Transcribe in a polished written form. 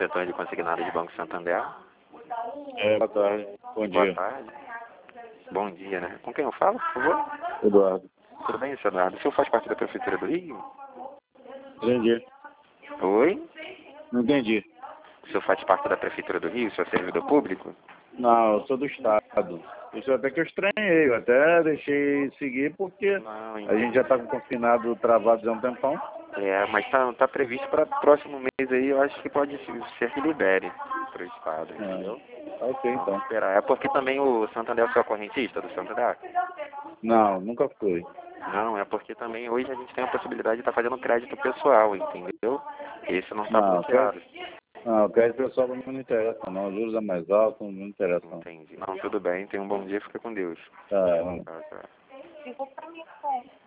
setor de consignado de Banco Santander. Boa tarde. Bom dia. Boa tarde. Bom dia, né? Com quem eu falo, por favor? Eduardo. Tudo bem, senhor Eduardo? O senhor faz parte da Prefeitura do Rio? Entendi. Oi? Não entendi. O senhor faz parte da Prefeitura do Rio, o senhor é servidor público? Não, eu sou do Estado. Isso até que eu estranhei, eu até deixei seguir porque Não, a gente já está com o confinado travado há um tempão. Mas tá previsto para próximo mês aí, eu acho que pode ser que libere para o Estado, entendeu? Ok, então. Vamos esperar. É porque também o Santander é o seu correntista do Santander? Não, nunca fui. Não, é porque também hoje a gente tem a possibilidade de estar fazendo crédito pessoal, entendeu? Esse não está Não, bloqueado. Não, crédito pessoal não me interessa, não. Os juros é mais alto, não me interessa, não. Entendi. Não, tudo bem. Tenha um bom dia. Fica com Deus. Tá, Tchau, tchau.